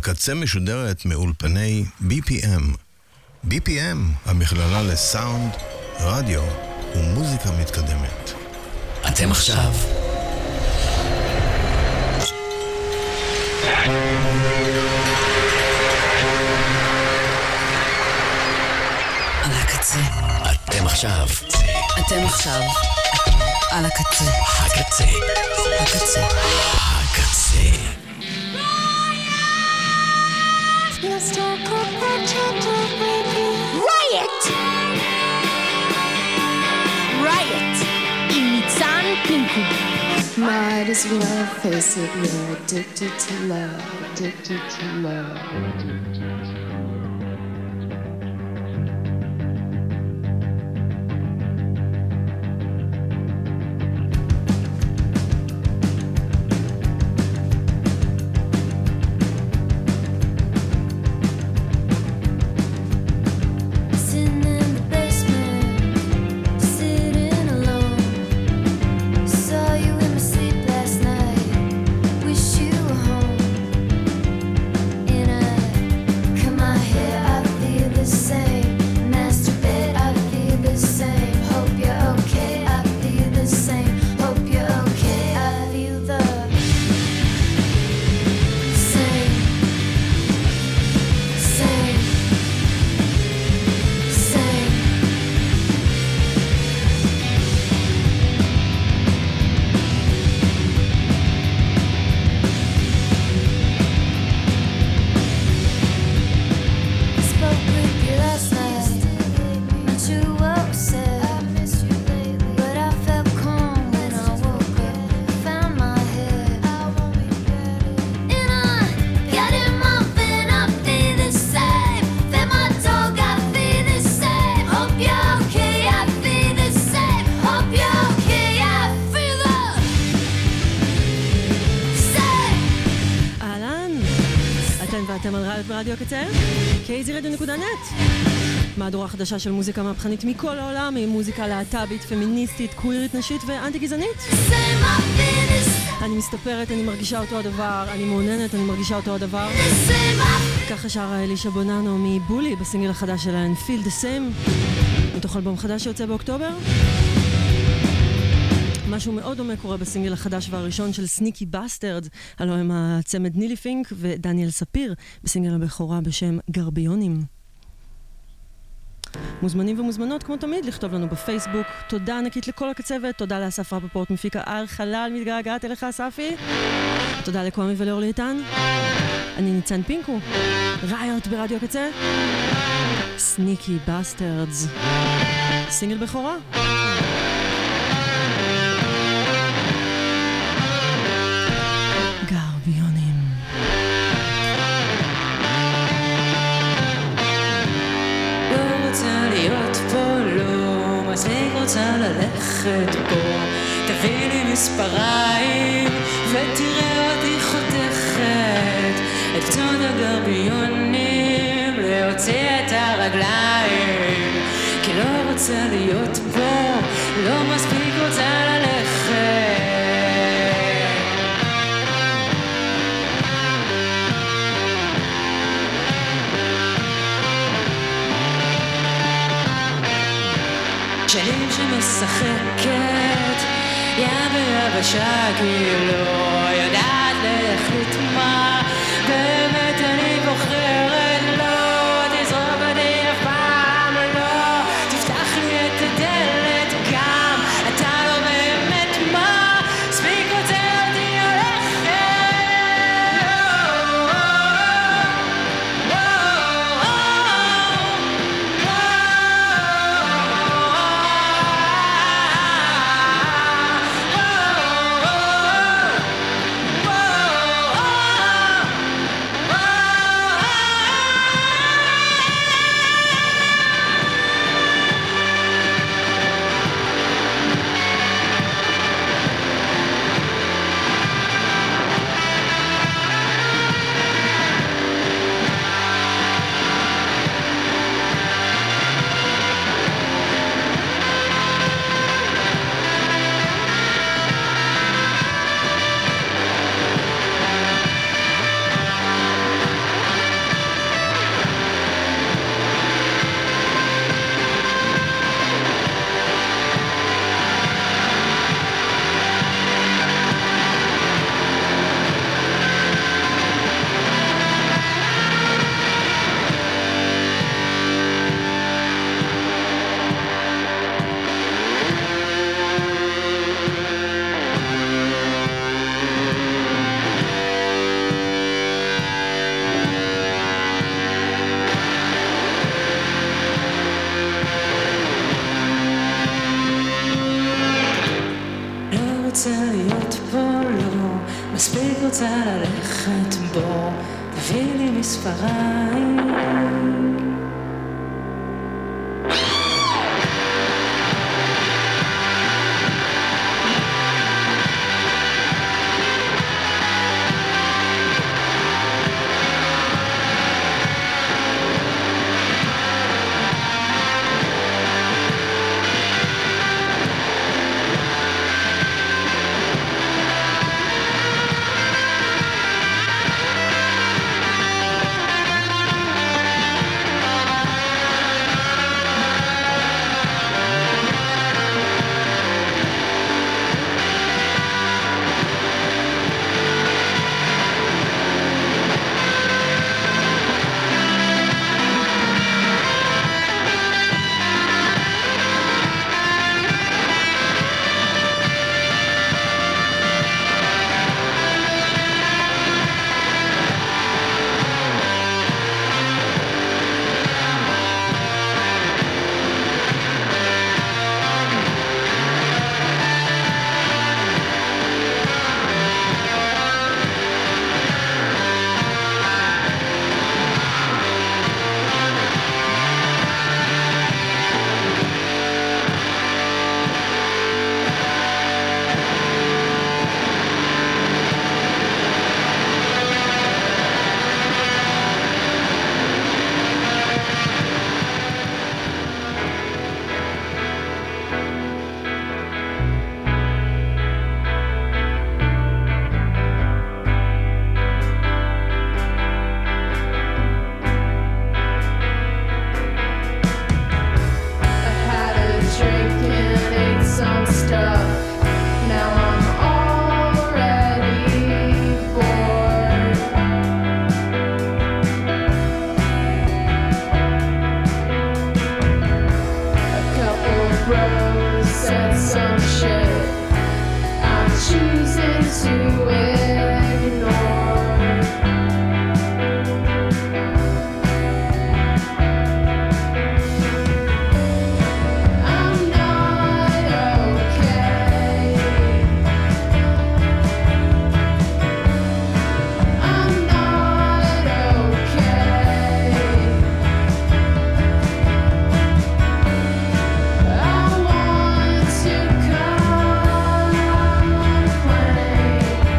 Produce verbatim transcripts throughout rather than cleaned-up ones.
הקצה משודרת מאולפני בי פי אם. בי פי אם, המכללה לסאונד, רדיו ומוזיקה מתקדמת. אתם עכשיו על הקצה. אתם עכשיו אתם עכשיו על הקצה. הקצה. הקצה. הקצה. Let's talk about gentle baby. Riot! Riot! עם ניצן פינקו. Might as well face it, we're addicted to love, addicted to love, addicted to love. ברדיו הקצה, קי זי רדיו נקודה נט. מהדורה חדשה של מוזיקה מהפכנית מכל העולם, עם מוזיקה להט"בית, פמיניסטית, קווירית, נשית ואנטי גזענית. אני מסתפרת, אני מרגישה אותו הדבר, אני מעוננת, אני מרגישה אותו הדבר. ככה שרה אלישה בוננו מבולי בסינגל החדש שלהן, Feel the Same, מתוך אלבום חדש שיוצא באוקטובר. משהו מאוד דומה קורה בסינגל החדש והראשון של סניקי בסטרדס, הלוא הם הצמד נילי פינק ודניאל ספיר, בסינגל הבכורה בשם גרביונים. מוזמנים ומוזמנות כמו תמיד לכתוב לנו בפייסבוק. תודה ענקית לכל הקצוות, תודה לאסף רפפורט מפיק הער חלל, מתגעגעת אליך אספי. תודה לקוואמי ולאורלי איתן. אני ניצן פינקו, ראיות ברדיו הקצה, סניקי בסטרדס, סינגל בכורה. מספיק רוצה ללכת פה, תביא לי מספריים ותראה אותי חותכת את קצות הגרביונים, להוציא את הרגליים, כי לא רוצה להיות פה, לא מספיק רוצה ללכת. שנים שמשחקת ים ויבשה, כאילו יודעת להחליט מה באמת אני בוחרת. לא תזרוק אותי אף פעם, לא תפתח לי את הדלת גם, אתה לא באמת מה ספיק רוצה אותי הולכת. תביא לי מספריים. I want to complain.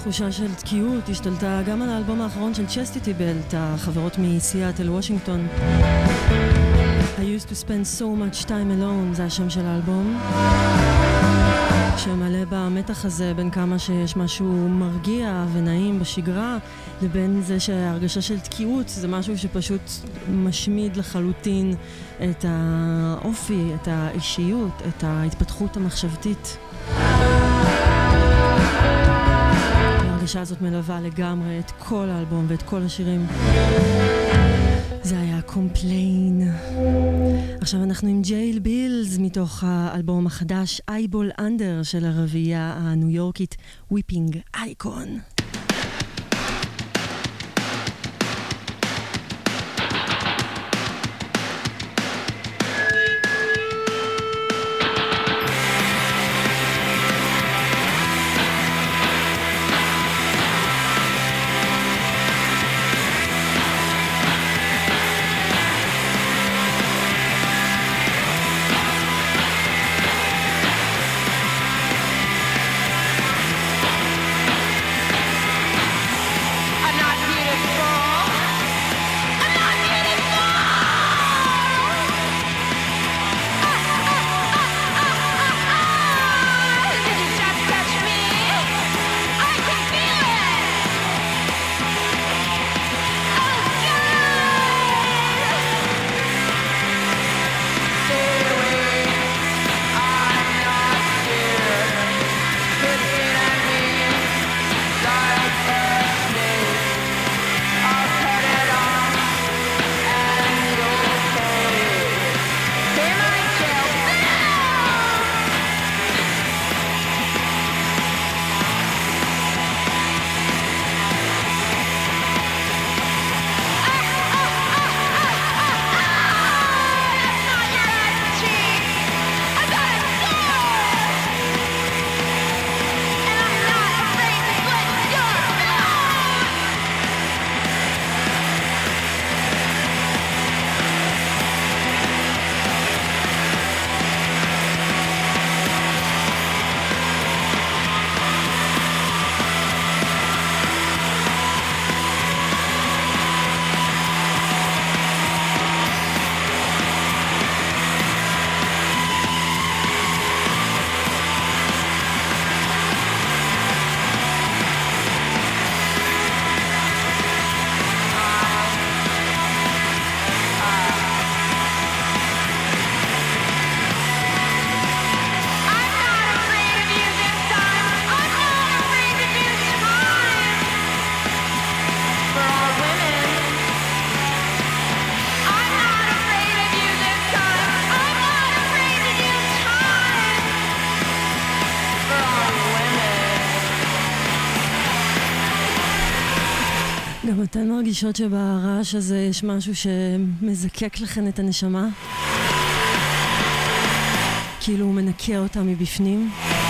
תחושה של תקיעות השתלטה גם על האלבום האחרון של צ'סטיטי בלט, החברות מסיאטל וושינגטון. I used to spend so much time alone, זה השם של האלבום, שמלא במתח הזה בין כמה שיש משהו מרגיע ונעים בשגרה, לבין זה שההרגשה של תקיעות זה משהו שפשוט משמיד לחלוטין את האופי, את האישיות, את ההתפתחות המחשבתית. ההרגשה הזאת מלווה לגמרי את כל האלבום ואת כל השירים. זה היה קומפליין. עכשיו אנחנו עם ג'ייל בילס מתוך האלבום החדש Eyeball Under של הרביעייה הניו יורקית וויפינג אייקון. גם אתן מרגישות שברעש הזה יש משהו שמזקק לכן את הנשמה? כאילו הוא מנקה אותה מבפנים?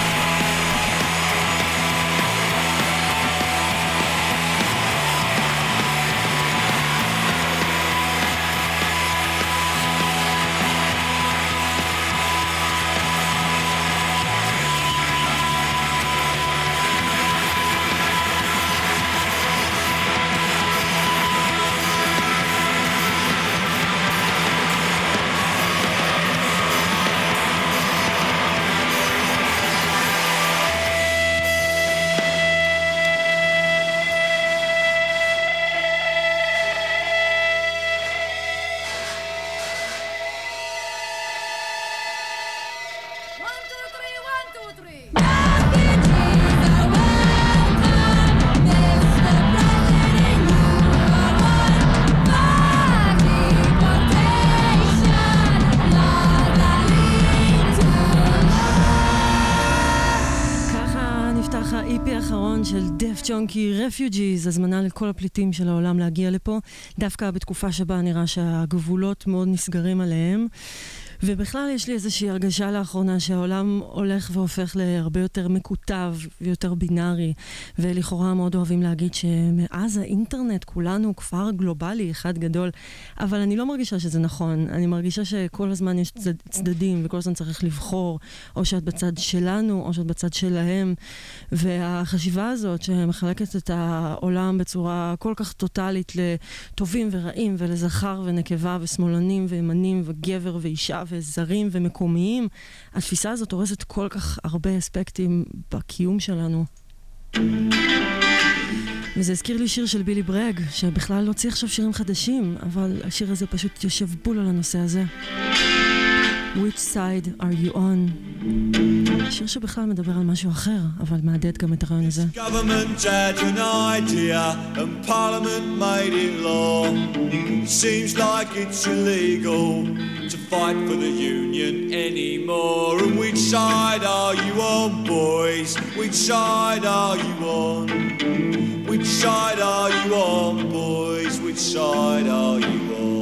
צ'ונקי רפיוג'יז, הזמנה לכל הפליטים של העולם להגיע לפה, דווקא בתקופה שבה נראה שהגבולות מאוד נסגרים עליהם. ובכלל יש לי איזושהי הרגשה לאחרונה שהעולם הולך והופך להרבה יותר מקוטב ויותר בינארי, ולכאורה מאוד אוהבים להגיד שמאז האינטרנט כולנו כפר גלובלי אחד גדול, אבל אני לא מרגישה שזה נכון. אני מרגישה שכל הזמן יש צד, צדדים וכל הזמן צריך לבחור, או שאת בצד שלנו או שאת בצד שלהם, והחשיבה הזאת שמחלקת את העולם בצורה כל כך טוטלית לטובים ורעים ולזכר ונקבה ושמאלנים וימנים וגבר ואישה וזרים ומקומיים, התפיסה הזאת הורסת כל כך הרבה אספקטים בקיום שלנו. וזה הזכיר לי שיר של בילי ברג, שבכלל לא צריך עכשיו שירים חדשים, אבל השיר הזה פשוט יושב בול על הנושא הזה. Which side are you on? שיר שבכלל מדבר על משהו אחר, אבל מעדד גם את הרעיון הזה. Government had an idea and Parliament made it law. It seems like it's illegal to fight for the union anymore. And which side are you on, boys? Which side are you on? Which side are you on, boys? Which side are you on?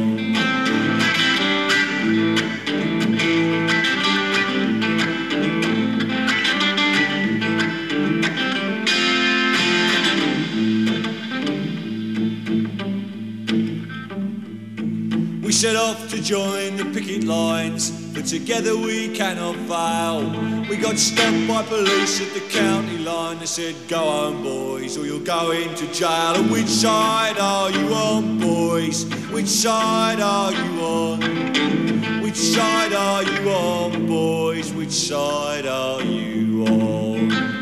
We set off to join the picket lines, but together we cannot fail. We got stopped by police at the county line. They said, go home, boys, or you'll go into jail. And which side are you on, boys? Which side are you on? Which side are you on, boys? Which side are you on?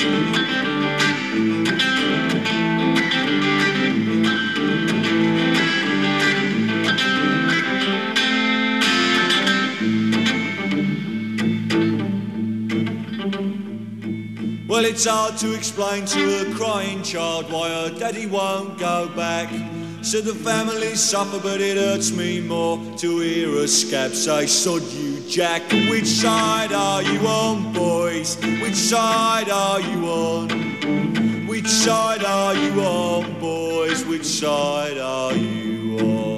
Well, it's hard to explain to a crying child why her daddy won't go back. Said the family suffer, but it hurts me more to hear a scab say, sod you, Jack. And which side are you on, boys? Which side are you on? Which side are you on, boys? Which side are you on?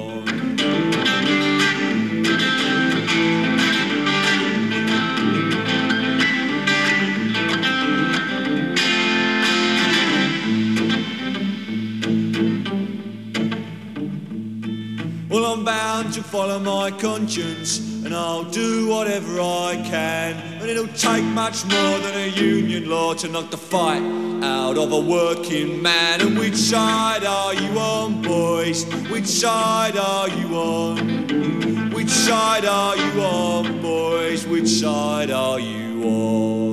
Well, I'm bound to follow my conscience, and I'll do whatever I can. And it'll take much more than a union law to knock the fight out of a working man. And which side are you on, boys? Which side are you on? Which side are you on, boys? Which side are you on?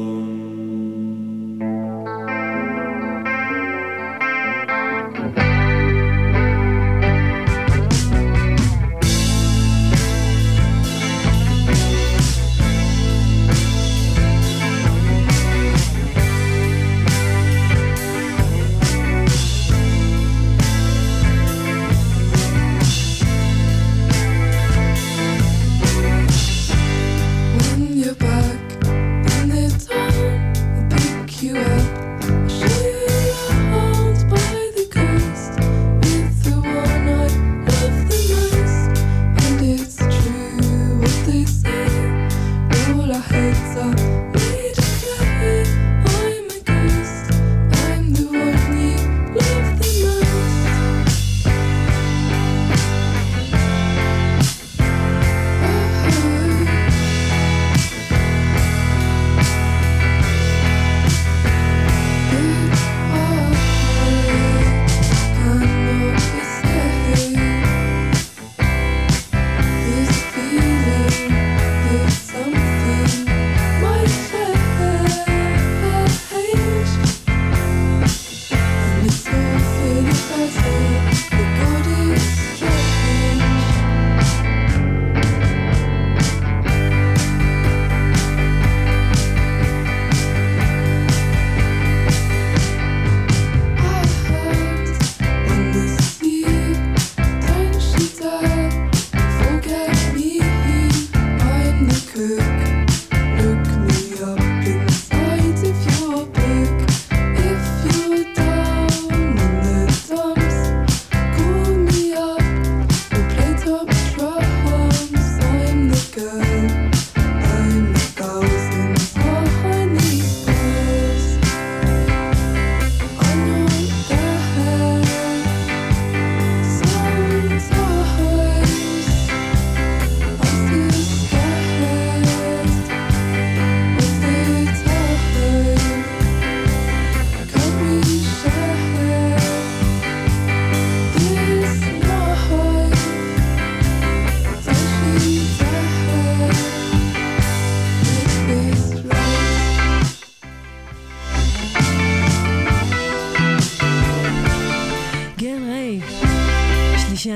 Something might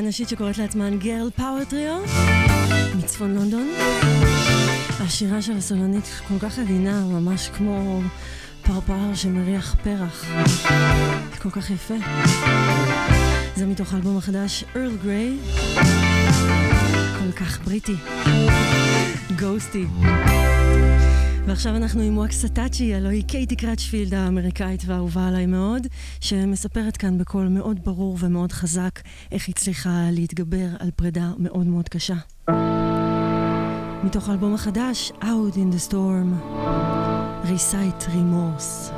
נשית שקוראת לעצמן גרל פאוור טריו מצפון לונדון. השירה של הסולנית כל כך עדינה, ממש כמו פרפר שמריח פרח, כל כך יפה. זה מתוך האלבום החדש ארל גריי, כל כך בריטי, גוסטי. ועכשיו אנחנו עם ווקס סטאצ'י, הלוא היא קייטי קרצ'פילד האמריקאית והאהובה עליי מאוד, שמספרת כאן בקול מאוד ברור ומאוד חזק איך היא הצליחה להתגבר על פרידה מאוד מאוד קשה. מתוך האלבום החדש Out in the Storm, Recite Remorse.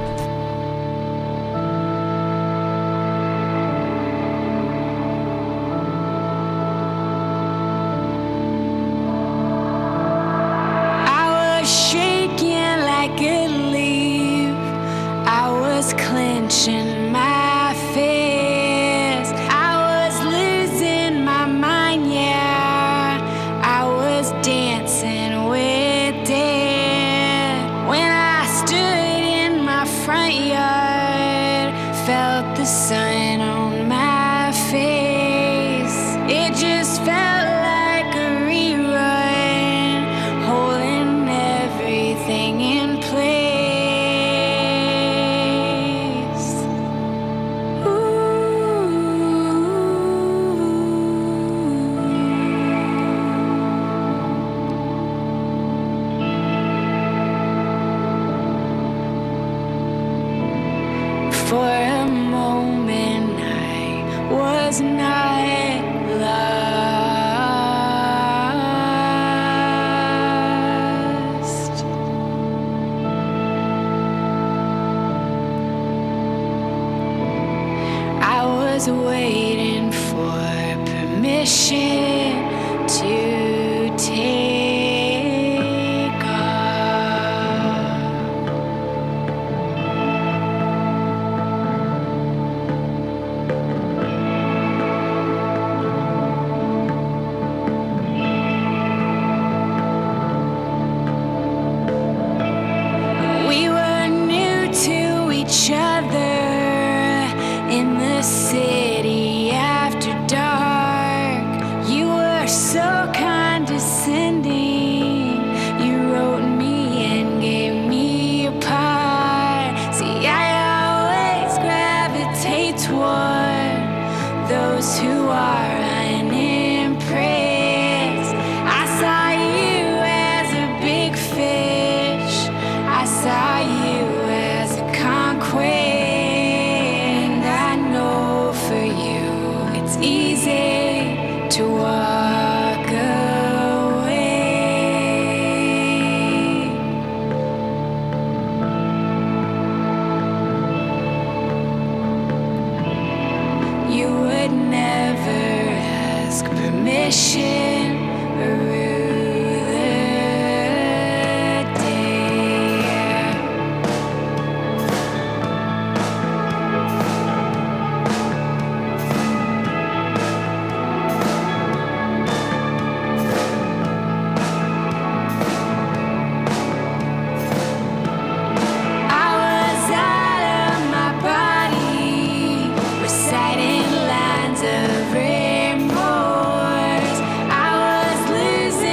Clenching my fist, I was losing my mind, yeah, I was dancing with death. When I stood in my front yard, felt the sun on my face, it just felt like a rerun, holding everything in place. For a moment I was not lost. I was waiting for permission to take off. We were new to each other in the city after dark. You were so condescending. You wrote me and gave me a part. See, I always gravitate toward those who are unimpressed. I saw you as a big fish. I saw you as a conquest. And I know for you it's easy to walk away. You would never ask permission or rue the day. I was out of my body, reciting lines of remorse. I was losing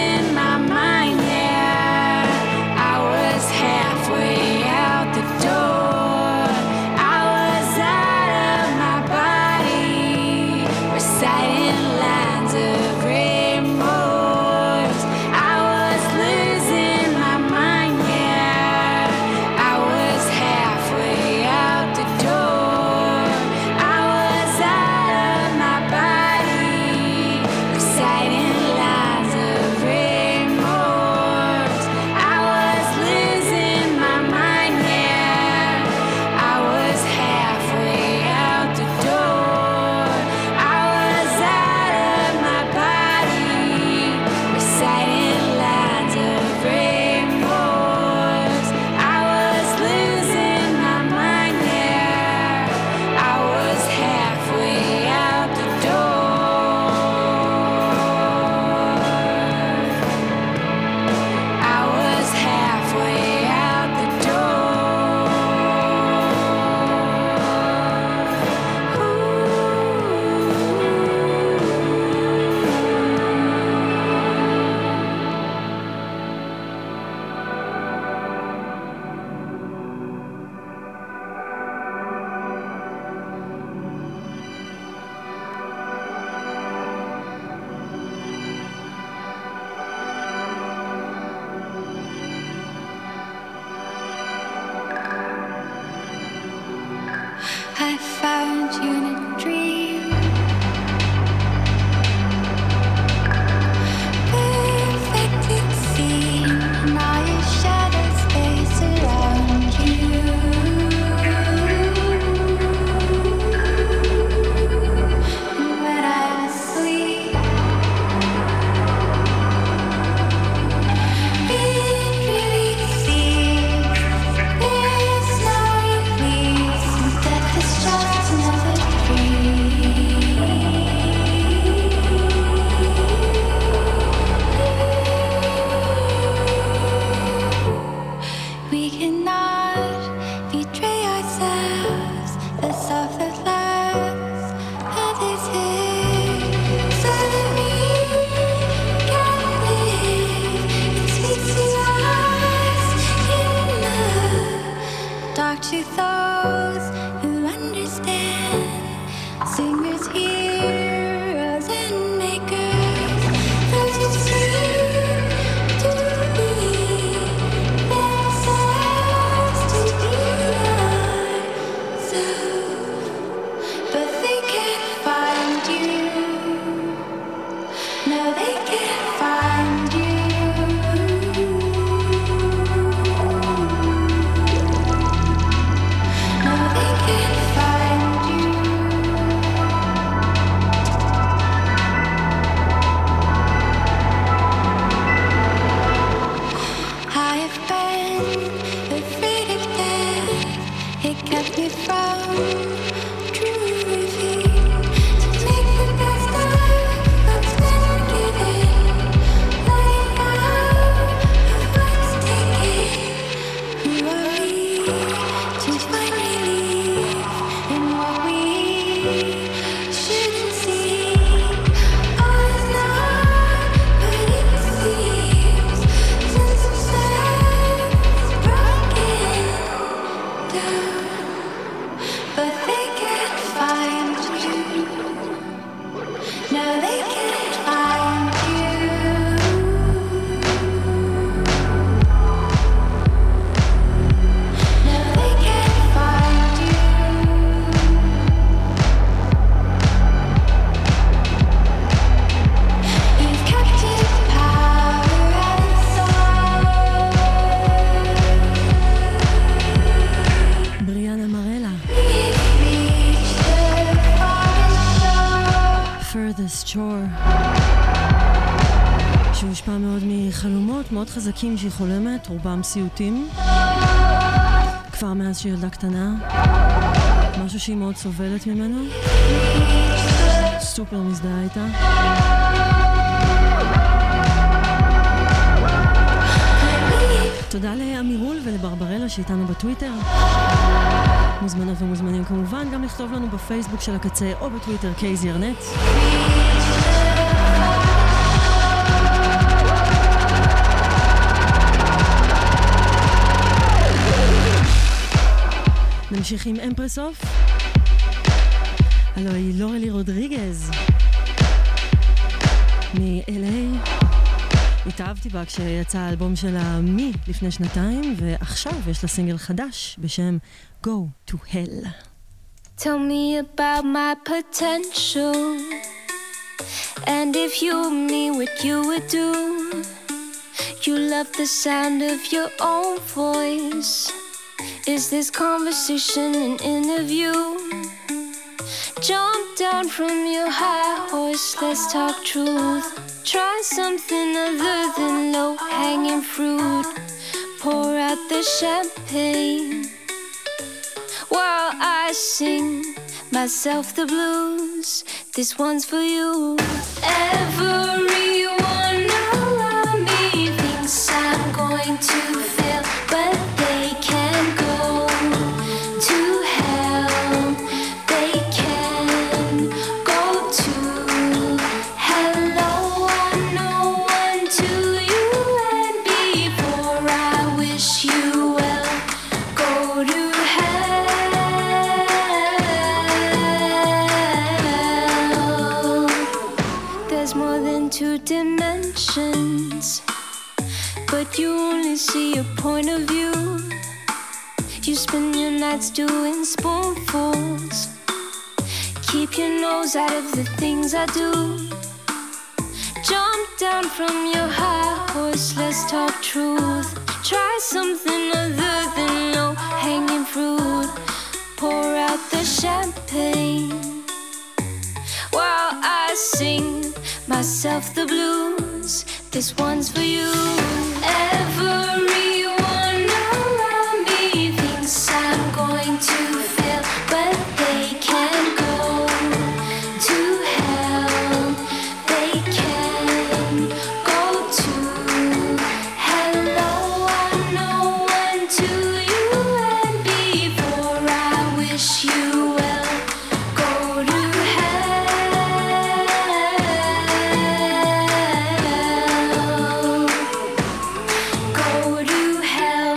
שהושפע מאוד מחלומות מאוד חזקים שהיא חולמת, רובם סיוטים. כבר מאז שהיא ילדה קטנה, משהו שהיא מאוד סובלת ממנו, סופר מזדהה איתה. תודה לאמירול ולברברלה שאיתנו בטוויטר. מוזמנות ומוזמנים כמובן גם לכתוב לנו בפייסבוק של הקצה או בטוויטר קייזירנט. נמשיך עם אמפרסוף. הלו היא לורלי רודריגז מ-אל איי. התאהבתי בה כשיצא האלבום שלה מי לפני שנתיים, ועכשיו יש לה סינגל חדש בשם Go to Hell. Tell me about my potential, and if you knew what you would do. You love the sound of your own voice. Is this conversation an interview? Jump down from your high horse, let's talk truth. Try something other than low-hanging fruit. Pour out the champagne while I sing myself the blues. This one's for you. Everyone around me thinks I'm going to fail, but they can't go to hell. They can go to hello. I'm no one to you, and before I wish you well, go to hell. There's more than two dimensions, but you only see a point of view. You spend your nights doing spoonfuls Keep your nose out of the things I do. Jump down from your high horse, let's talk truth. Try something other than low-hanging fruit. Pour out the champagne while I sing myself the blues. This one's for you. Everyone around me thinks I'm going to fail, but they can't go to hell. They can go to hello. I'm no one to you, and before I wish you well, go to hell. Go to hell.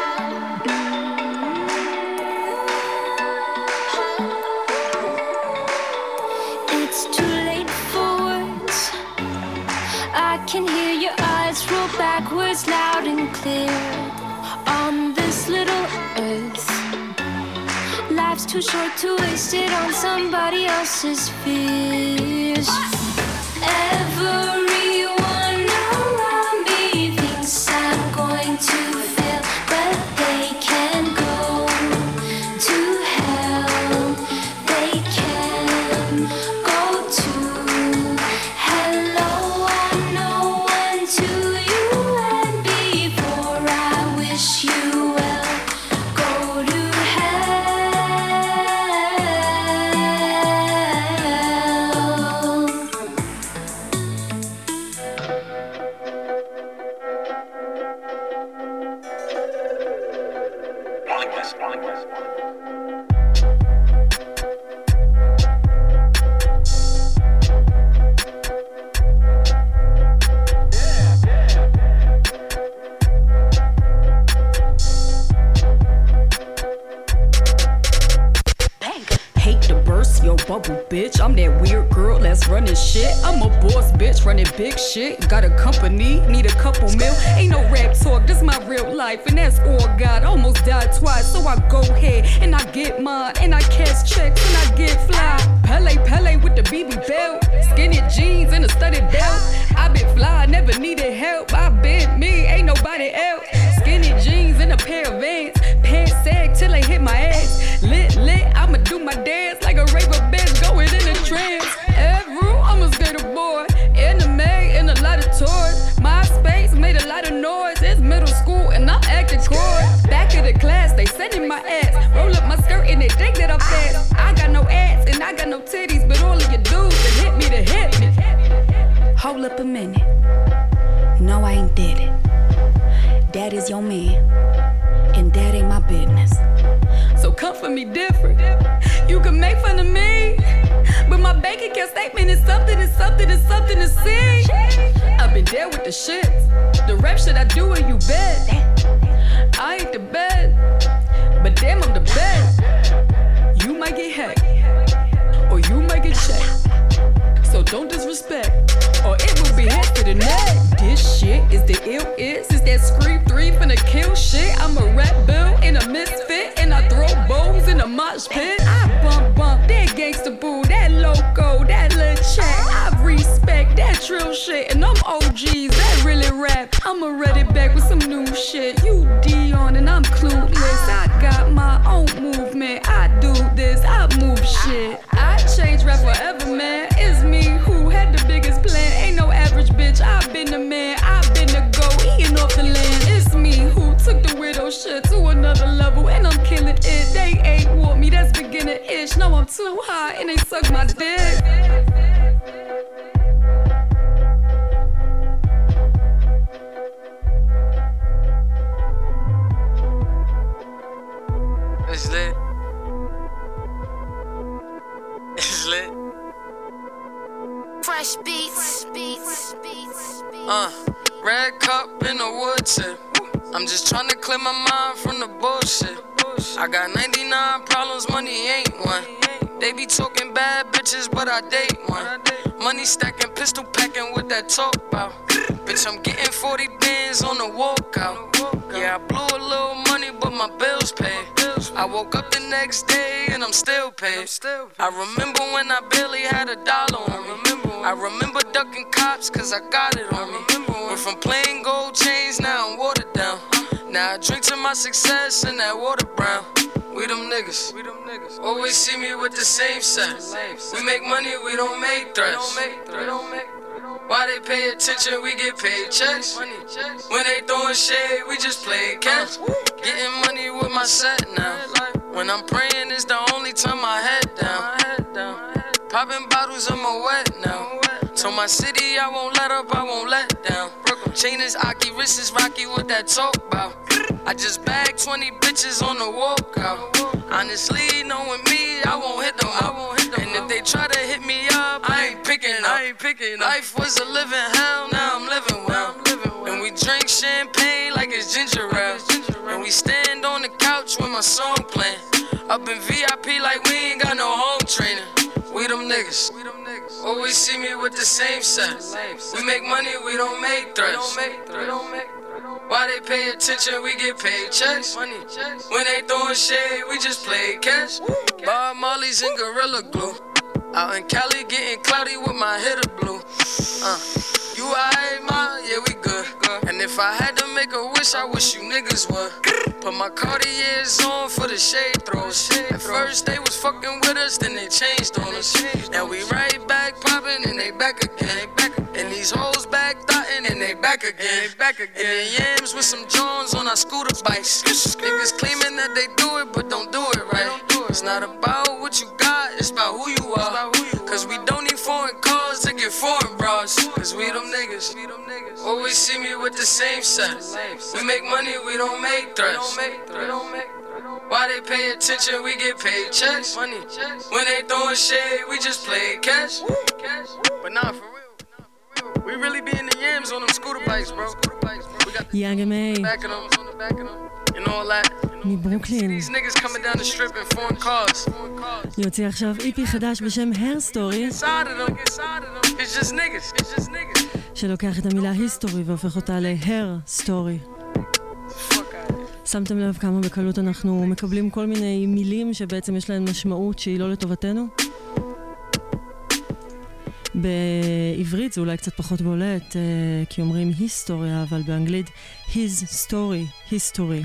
It's too late for words. I can hear your eyes roll backwards loud and clear. On this little earth, life's too short to waste it on somebody else's fears. Everyone around me thinks I'm going to fail, but they can go to hell. They can go to hello. I'm no one to you, and before I wish you well, go to hell. Hate to burst your bubble, bitch. I'm that weird girl that's running shit. I'm a boss, bitch, running big shit. Got a company, need a couple mil. Ain't no rap talk, this my real life, and that's all God. Almost died twice, so I go ahead and I get mine, and I cash checks and I get fly. Pele, Pele with the B B belt, skinny jeans and a studded belt. I been fly, never needed help. I been me, ain't nobody else. Skinny jeans and a pair of Vans, pants sag till they hit my ass. Lit, lit, I'ma do my dance like a raver bitch going in a trance. Every I'm a skater boy, anime and a lot of toys. MySpace made a lot of noise. It's middle school and I'm acting coy. Back of the class, they sending my ass. Roll up my skirt and they think that I'm fast. I got no ass and I got no titties, but all of you dudes that hit me to hit me. Hold up a minute. No, I ain't did it. That is your man, and that ain't my business. So come for me different. You can make fun of me, but my bank account statement is something, is something, is something to see. I've been there with the shit. The rap shit I do and you bet. I ain't the best, but damn I'm the best. You might get hacked, or you might get checked. So don't disrespect, or it will be hit to the neck. This shit is the ill is, is that Scream three finna kill shit. I'm a rap bill and a misfit, and I throw bows in a mosh pit. I bump bump that gangsta boo, that loco, that little chat. I respect that trill shit, and I'm O Gs that really rap. I'ma run it back with some new shit. You Dion and I'm clueless. I got my own movement. I do this, I move shit. I change rap forever, man. It's me who had the biggest plan. Ain't no average bitch. I've been the man. I've been the go eating off the land. It's me who took the widow shit to another level, and I'm killing it. They ain't want me. That's beginner-ish. No, I'm too high and they suck my dick. It's lit. It's lit. Fresh beats, beats, beats, beats. Uh, red cup in a wood tip. I'm just trying to clear my mind from the bullshit. I got ninety-nine problems, money ain't one. They be talking bad bitches, but I date one. Money stacking, pistol packing with that talk bout. Bitch, I'm getting forty bands on the walkout. Yeah, I blew a little money, but my bills paid. I I woke up the next day and I'm still paid. I remember when I barely had a dollar on me. I remember ducking cops cause I got it on me. Went from plain gold chains, now I'm watered down. Now I drink to my success and that water brown. We them niggas, we them niggas. Always see me with the same set. We make money, we don't make threats. We don't make. Why they pay attention, we get paid checks. When they throwing shade, we just play catch. Getting money with my set now. When I'm praying, it's the only time I head down. Popping bottles, I'm a wet now. Told my city I won't let up, I won't let down. Chain is Aki, wrist is Rocky, what that talk about? I just bagged twenty bitches on the walkout. Honestly, knowing me, I won't hit them up. And if they try to hit me up, I ain't picking up. I ain't picking up. Life was a living hell, now I'm living well. And we drink champagne like it's ginger ale. And we stand on the couch with my song playing. Up in V I P like we ain't got no home training. We them niggas. We them niggas. Always see me with the same set. We make money, we don't make threats. We don't make. Why they pay attention, we get paid checks. When they throwing shade, we just play catch. Bob Marley's and Gorilla Glue. Out in Cali getting cloudy with my hitter blue. Uh, you alright, ma? Yeah, we good. And if I had to make a wish, I wish you niggas would. Put my Cartiers on for the shade throws. At first they was fucking with us, then they changed on us. Now we right back popping and they back again. And these hoes back thotting and they back again. And the yams with some Jones on our scooter bikes. Niggas claiming that they do it, but don't do it right. It's not about what you got, it's about who you are. Cause we don't need foreign cars to get foreign bras. Cause we them niggas. Always see me with the same set. We make money, we don't make threats. We don't make. Why they pay attention, we get paid checks. When they throwing shade, we just play catch. But nah, for real. We really be in the yams on them scooter bikes, bro. We got the back of them, on the back of them, and all that. מברוקלין. These niggas coming down the strip in foreign cars. יוצא עכשיו איפי חדש בשם Hair Story, It's just niggas. It's just niggas. שלוקח את המילה היסטורי והופך אותה ל-Hair Story. שמתם לב כמה בקלות אנחנו מקבלים כל מיני מילים שבעצם יש להן משמעות שהיא לא לטובתנו? בעברית זה אולי קצת פחות בולט, כי אומרים היסטוריה, אבל באנגלית his story, history.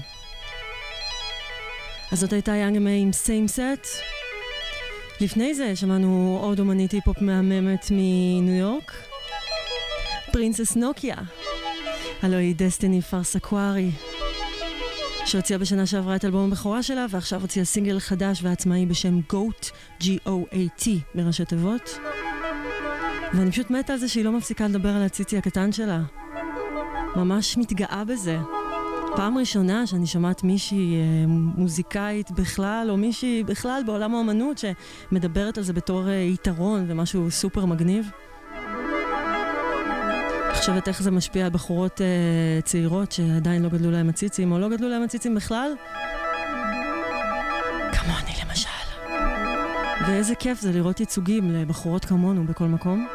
אז זאת הייתה יאנג מיי עם סיים סט. לפני זה שמענו עוד אומנית היפ-הופ מהממת מניו יורק, פרינסס נוקיה, הלוא היא דסטיני פרסקוארי, שהוציאה בשנה שעברה את אלבום הבכורה שלה, ועכשיו הוציאה סינגל חדש ועצמאי בשם GOAT, G-O-A-T בראשי תיבות. ואני פשוט מתה על זה שהיא לא מפסיקה לדבר על הציצי הקטן שלה. ממש מתגאה בזה. פעם ראשונה שאני שומעת מישהי מוזיקאית בכלל, או מישהי בכלל בעולם האמנות שמדברת על זה בתור יתרון ומשהו סופר מגניב. חושבת איך זה משפיע על בחורות uh, צעירות שעדיין לא גדלו להם הציצים, או לא גדלו להם הציצים בכלל. כמוני למשל. ואיזה כיף זה לראות ייצוגים לבחורות כמונו בכל מקום.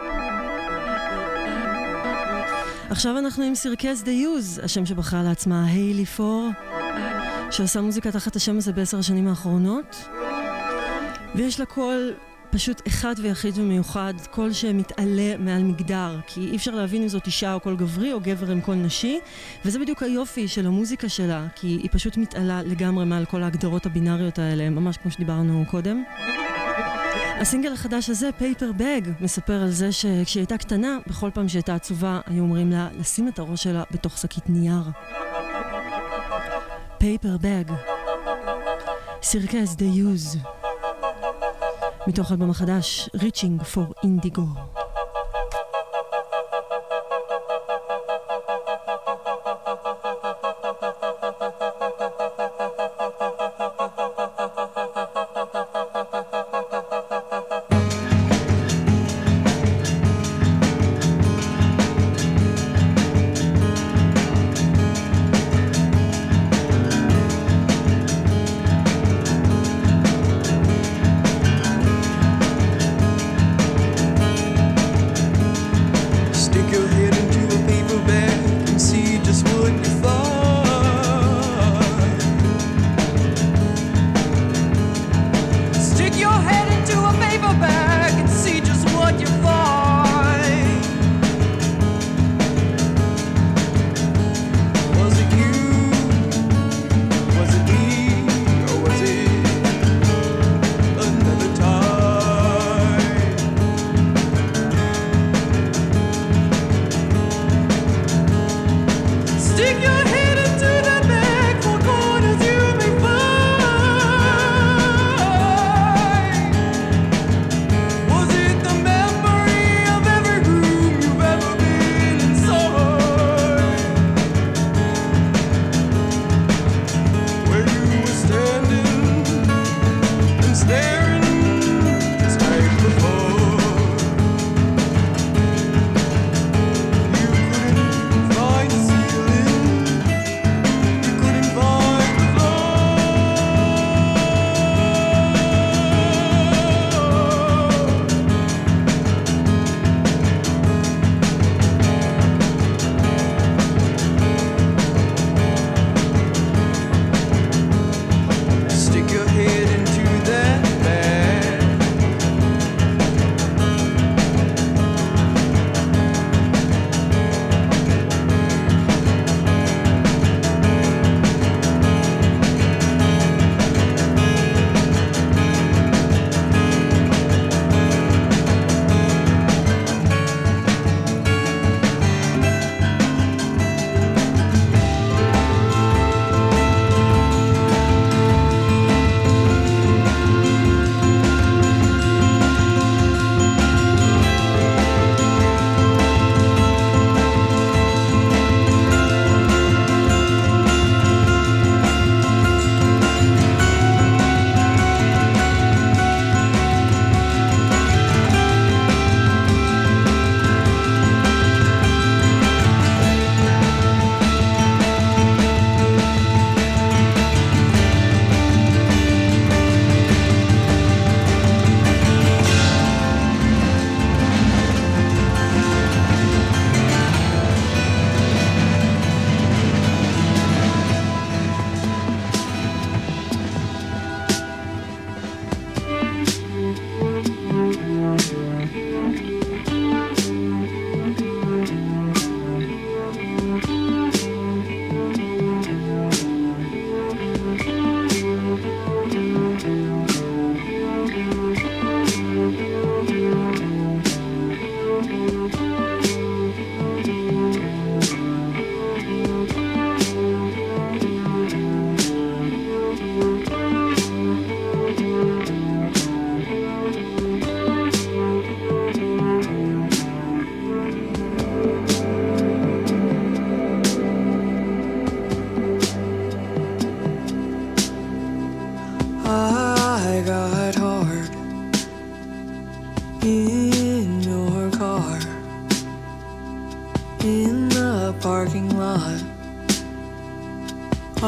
עכשיו אנחנו עם סירקס דה יוז, השם שבחרה לעצמה היילי פור, שעושה מוזיקה תחת השם הזה בעשר השנים האחרונות. ויש לה קול פשוט אחד ויחיד ומיוחד, קול שמתעלה מעל מגדר, כי אי אפשר להבין אם זאת אישה או קול גברי או גבר עם קול נשי, וזה בדיוק היופי של המוזיקה שלה, כי היא פשוט מתעלה לגמרי מעל כל ההגדרות הבינאריות האלה, ממש כמו שדיברנו קודם. הסינגל החדש הזה, Paper Bag, מספר על זה שכשהיא הייתה קטנה, בכל פעם שהייתה עצובה, היו אומרים לה לשים את הראש שלה בתוך שקית נייר. Paper Bag. סירקס דה יוז. מתוך אלבום החדש, Reaching for Indigo.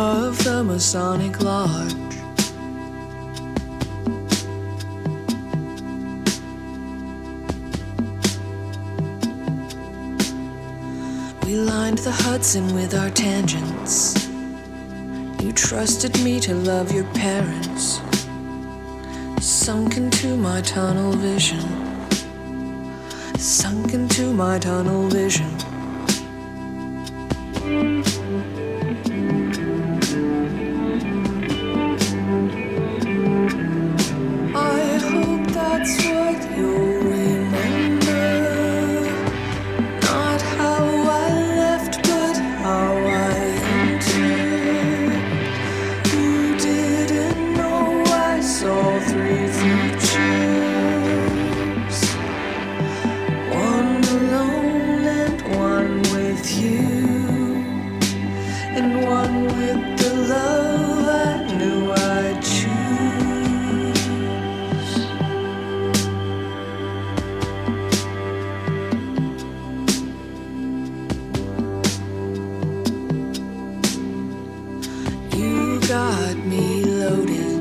of the Masonic Lodge. We lined the Hudson with our tangents. You trusted me to love your parents. Sunk into my tunnel vision. Sunk into my tunnel vision. I hope that's what you'll remember. Not how I left, but how I entered. You didn't know I saw three futures. One alone and one with you. And one with the love I knew I'd choose. You got me loaded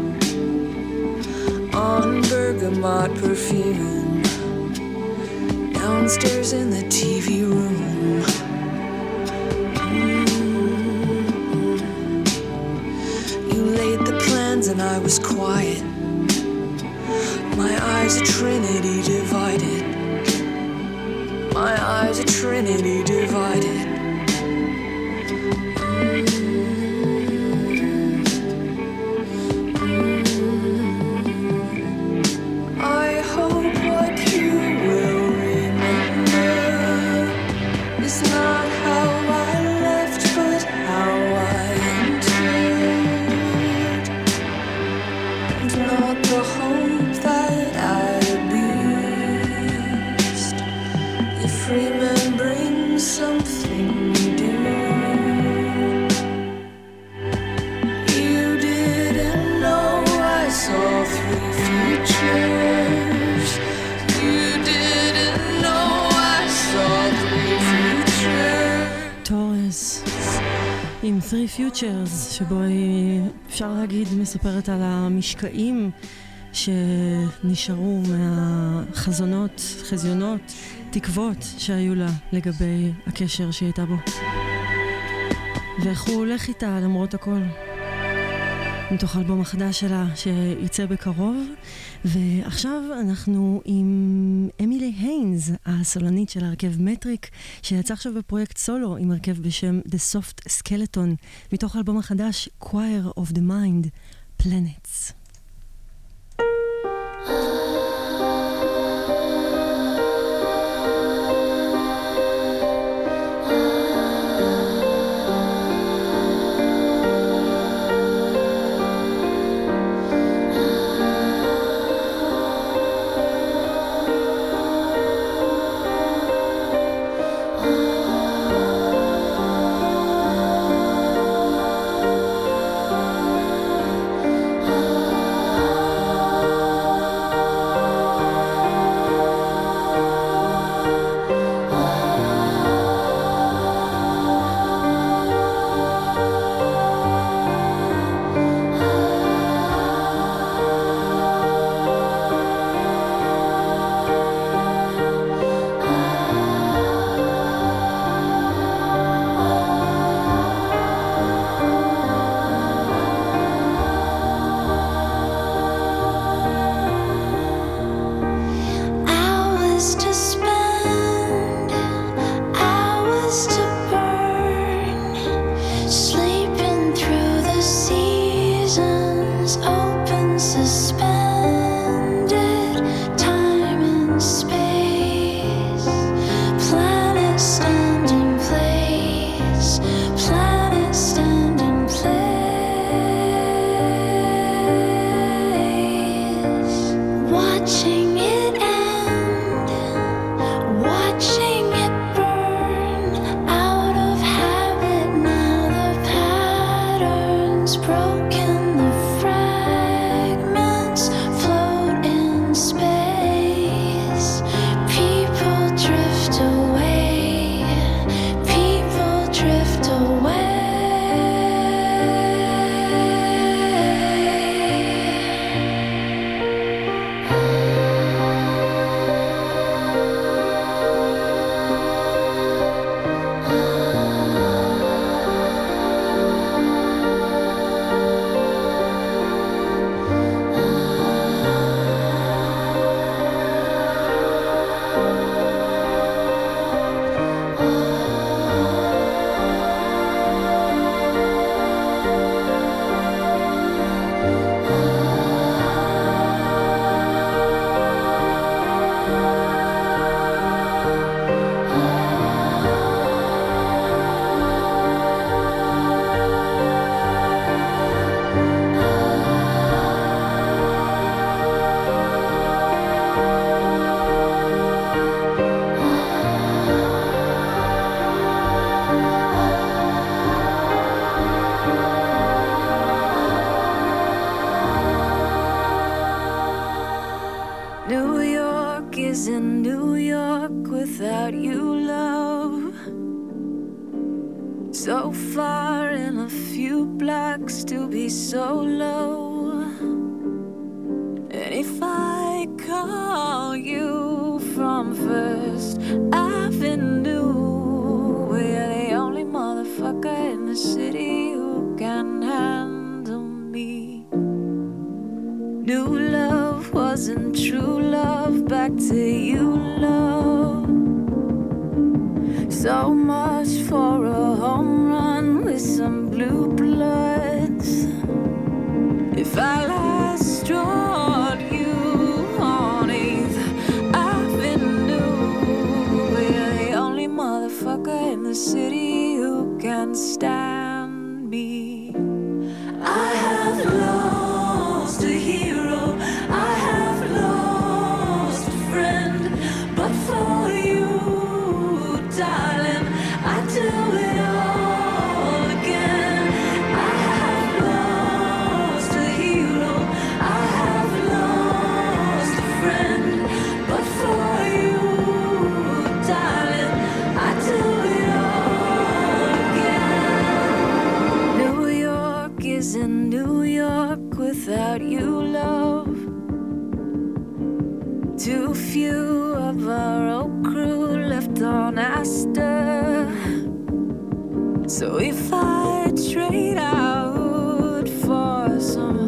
on bergamot perfume. Downstairs in the T V room. And I was quiet. My eyes a trinity divided. My eyes a trinity divided. I hope what you will remember is not how I left, but how I entered. Not the hope that I abused. If remembering something you do. You didn't know I saw three futures. You didn't know I saw three futures. Torres עם Three Futures, שבו אפשר להגיד מספרת על המשקעים שנשארו מהחזונות, חזיונות, תקוות שהיו לה לגבי הקשר שהיא הייתה בו. ואיך הוא הולך איתה למרות הכל. מתוך אלבום החדש שלה שיצא בקרוב. ועכשיו אנחנו עם אמילי היינס, הסולנית של הרכב מטריק, שיצא עכשיו בפרויקט סולו עם הרכב בשם The Soft Skeleton, מתוך האלבום החדש Choir of the Mind, Planets. Drift away. to be so low. And if I call you from First Avenue, we're the only motherfucker in the city who can handle me. New love wasn't true love, back to you, love. So much for a home run with some blue bloods. If I last drawed you on eighth Avenue, we're the only motherfucker in the city who can stand me. I have lost a hero, I have lost a friend, but for you, darling, I do it all again. I have lost a hero, I have lost a friend, but for you, darling, I do it all again. New York isn't New York without you, love. Too few of our old crew left on Astor. So if I trade out for some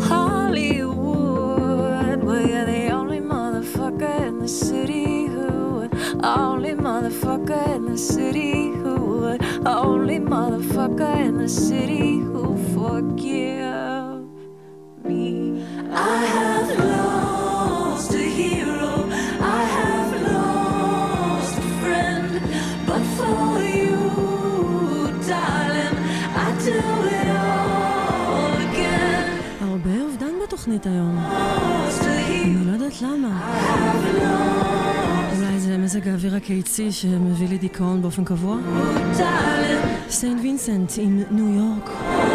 Hollywood, well, you're the only motherfucker in the city who would, only motherfucker in the city who would, only motherfucker in the city who forgive me. I have lost a hero, I have lost a friend, but for you, darling, I do it all again. הרבה אובדן בתוכנית היום. אני לא יודעת למה. אולי זה מזג האוויר הקיצי שמביא לי דיכאון באופן קבוע. סנט וינסנט עם ניו יורק.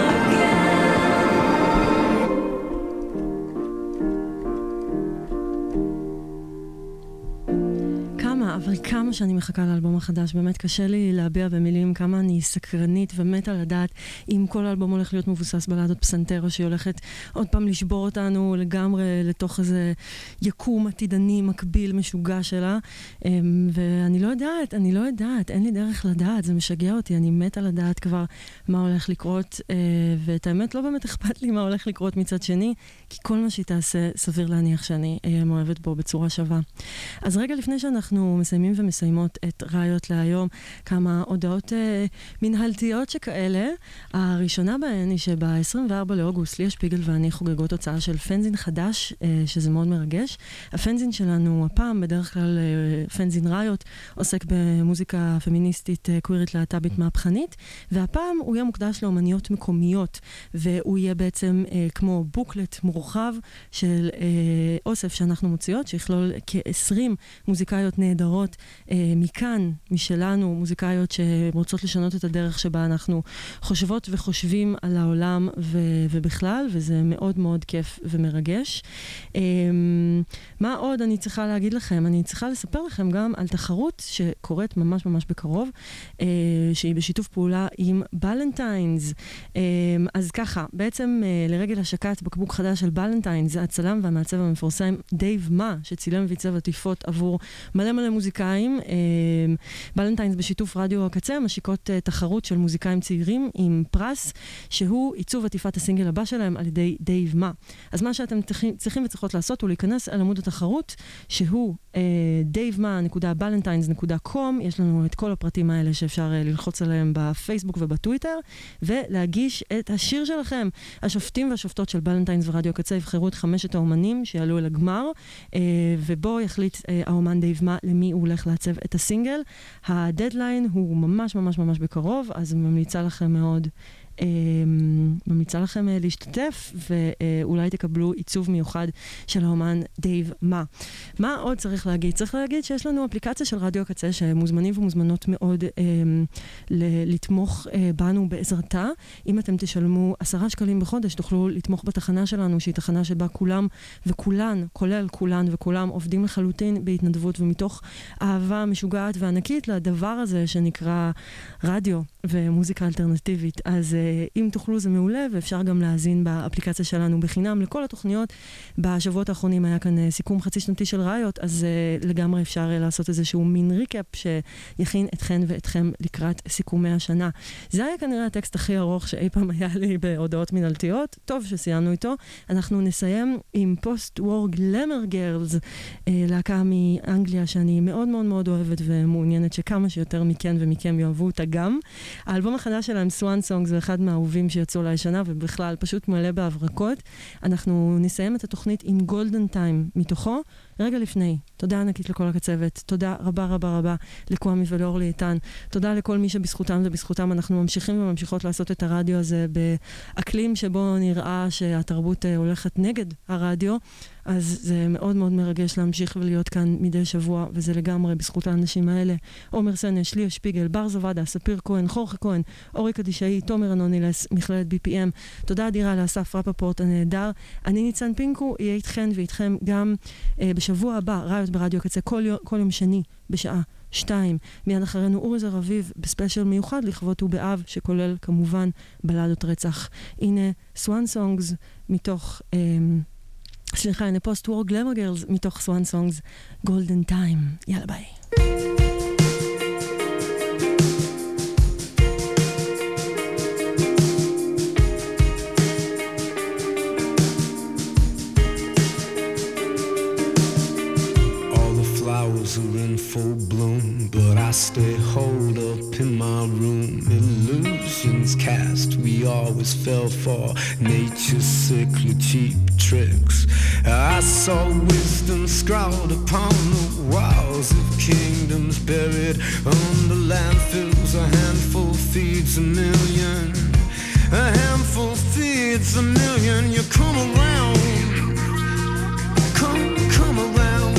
אבל כמה שאני מחכה לאלבום החדש, באמת קשה לי להביע במילים כמה אני סקרנית ומתה לדעת אם כל האלבום הולך להיות מבוסס בלדות פסנתר, או שהיא הולכת עוד פעם לשבור אותנו לגמרי לתוך איזה יקום עתידני מקביל משוגע שלה. ואני לא יודעת, אני לא יודעת, אין לי דרך לדעת, זה משגע אותי, אני מתה לדעת כבר מה הולך לקרות, ואת האמת לא באמת אכפת לי מה הולך לקרות מצד שני, כי כל מה שהיא תעשה סביר להניח שאני מאוהבת בו בצורה שווה. אז רגע לפני שאנחנו מסיימים ומסיימות את ראיות להיום, כמה הודעות אה, מנהלתיות שכאלה. הראשונה בהן היא שב-עשרים וארבעה לאוגוסט ליה שפיגל ואני חוגגות הוצאה של פנזין חדש, אה, שזה מאוד מרגש. הפנזין שלנו הפעם, בדרך כלל אה, פנזין ראיות, עוסק במוזיקה פמיניסטית אה, קווירית להט"בית מהפכנית, והפעם הוא יהיה מוקדש לאומניות מקומיות, והוא יהיה בעצם אה, כמו בוקלט מורחב של אה, אוסף שאנחנו מוציאות, שיכלול כ-עשרים מוזיקאיות נהדרות אה, מכאן, משלנו, מוזיקאיות שרוצות לשנות את הדרך שבה אנחנו חושבות וחושבים על העולם ו- ובכלל, וזה מאוד מאוד כיף ומרגש. אה, מה עוד אני צריכה להגיד לכם? אני צריכה לספר לכם גם על תחרות שקורית ממש ממש בקרוב, אה, שהיא בשיתוף פעולה עם בלנטיינס. אה, אז ככה, בעצם אה, לרגל השקת בקבוק חדש של בלנטיינס, זה הצלם והמעצב המפורסם דייב מה, שצילם ועיצב עטיפות עבור מלא מלא מוזיקאים. בלנטיינס בשיתוף רדיו הקצה משיקות תחרות של מוזיקאים צעירים עם פרס, שהוא עיצוב עטיפת הסינגל הבא שלהם על ידי דייב מה. אז מה שאתם צריכים וצריכות לעשות הוא להיכנס על עמוד התחרות, שהוא דייב מה נקודה בלנטיינס נקודה קום. יש לנו את כל הפרטים האלה שאפשר ללחוץ עליהם בפייסבוק ובטוויטר, ולהגיש את השיר שלכם. השופטים והשופטות של בלנטיינס ורדיו הקצה יבחרו את חמשת האומנים שיעלו אל הגמר, ובו יחליט האומן דייב מה למי הוא הולך לעצב את הסינגל. הדדליין הוא ממש ממש ממש בקרוב, אז ממליצה לכם מאוד ממליצה לכם להשתתף, ואולי תקבלו עיצוב מיוחד של האומן דייב מה. מה עוד צריך להגיד? צריך להגיד שיש לנו אפליקציה של רדיו הקצה שמוזמנים ומוזמנות מאוד לתמוך בנו בעזרתה. אם אתם תשלמו עשרה שקלים בחודש, תוכלו לתמוך בתחנה שלנו, שהיא תחנה שבה כולם וכולן, כולל כולן וכולם, עובדים לחלוטין בהתנדבות ומתוך אהבה משוגעת וענקית לדבר הזה שנקרא רדיו ומוזיקה אלטרנטיבית. אז אם תוכלו זה מעולה, ואפשר גם להאזין באפליקציה שלנו בחינם לכל התוכניות. בשבועות האחרונים היה כאן סיכום חצי שנתי של ראיות, אז לגמרי אפשר לעשות איזשהו מין ריקאפ שיכין אתכן ואתכם לקראת סיכומי השנה. זה היה כנראה הטקסט הכי ארוך שאי פעם היה לי בהודעות מנהלתיות. טוב שסיימנו איתו. אנחנו נסיים עם פוסט-וור גלמר גרלס, להקה מאנגליה שאני מאוד מאוד מאוד אוהבת ומעוניינת שכמה שיותר מכן ומכם יאהבו אותה גם. האלבום החדש שלהם, Swan Songs, זה אחד מהאהובים שיצאו לה השנה, ובכלל פשוט מלא בהברקות. אנחנו נסיים את התוכנית עם Golden Time מתוכו. רגע לפני, תודה ענקית לכל הצוות, תודה רבה רבה רבה לקוואמי ולאורלי איתן, תודה לכל מי שבזכותם ובזכותם אנחנו ממשיכים וממשיכות לעשות את הרדיו הזה באקלים שבו נראה שהתרבות הולכת נגד הרדיו, אז זה מאוד מאוד מרגש להמשיך ולהיות כאן מדי שבוע, וזה לגמרי בזכות האנשים האלה. עומר סנש, ליה שפיגל, בר זוואדה, ספיר כהן, חורכה כהן, אורי קדישאי, תומר אנונילס, מכללת בי פי אם. תודה אדירה לאסף רפפורט הנהדר. אני ניצן פינקו, יהיה איתכן ואיתכם גם אה, בשבוע הבא, ראיות ברדיו קצה, כל, יום, כל יום שני בשעה שתיים. מיד אחרינו אורי זר אביב בספיישל מיוחד לכבוד הוא באב, שכולל כמובן בלדות רצח. הנה סואן סונגס מתוך... אה, סליחה, הנה פוסט-וור גלמר גרלס מתוך סואן סונגס, גולדן טיים. יאללה ביי. Flowers are in full bloom, but I stay holed up in my room. Illusions cast, we always fell for nature's sickly cheap tricks. I saw wisdom scrawled upon the walls of kingdoms buried under landfills. A handful feeds a million, a handful feeds a million. You come around, come, come around.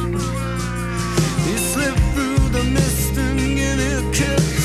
Slip through the mist and give me a kiss.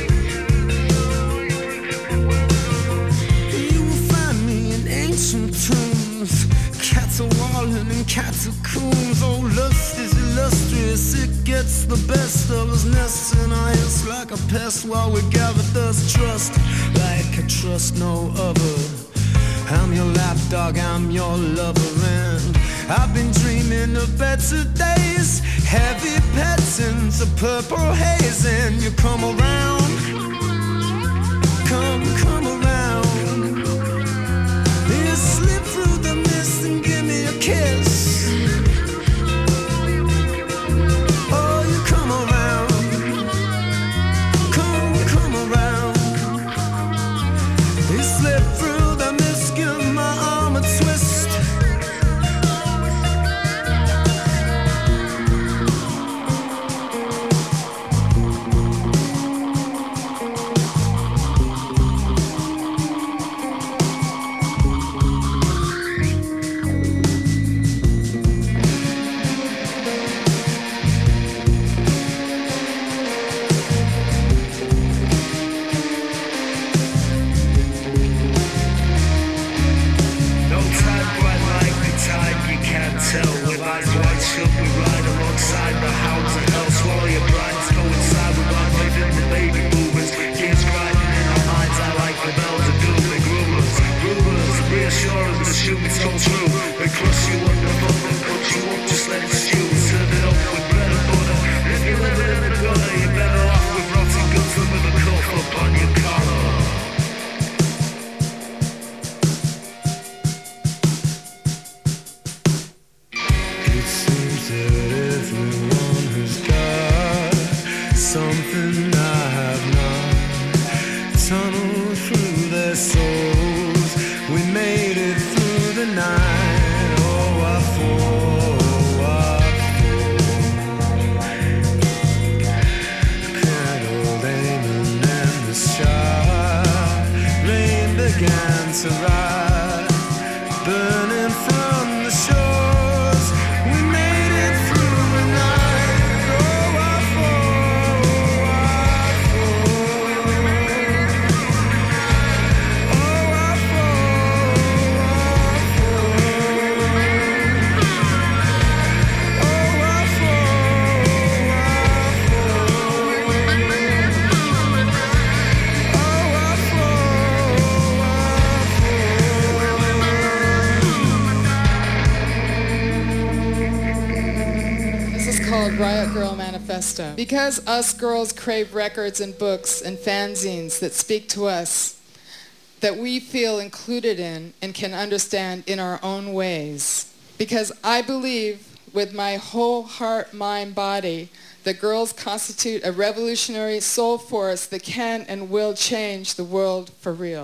You will find me in ancient tombs, caterwauling in catacombs. Oh, lust is illustrious, it gets the best of us, nests in our heads like a pest while we gather dust. Trust like I trust no other. I'm your lapdog, I'm your lover, and I've been dreaming of better days. Heavy patterns of purple haze, and you come around, come, come around. You slip through the mist and give me a kiss. Oh, you come around, come, come around. You slip through the mist, give my arm a twist. Riot Girl Manifesto. Because us girls crave records and books and fanzines that speak to us, that we feel included in and can understand in our own ways. Because I believe with my whole heart, mind, body, that girls constitute a revolutionary soul force that can and will change the world for real.